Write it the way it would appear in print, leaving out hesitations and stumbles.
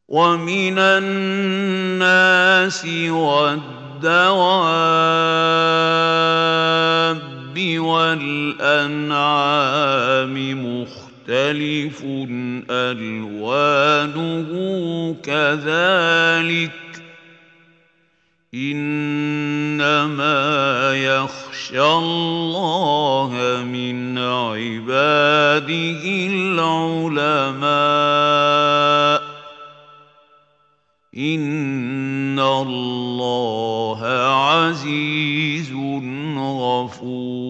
وَمِنَ النَّاسِ وَالدَّوَابِّ وَالْأَنْعَامِ مُخْتَلِفٌ أَلْوَانُهُ كَذَٰلِكَ ۗ إِنَّمَا يَخْشَى اللَّهَ مِنْ عِبَادِهِ الْعُلَمَاءُ ۗ إِنَّ اللَّهَ عَزِيزٌ غَفُورٌ.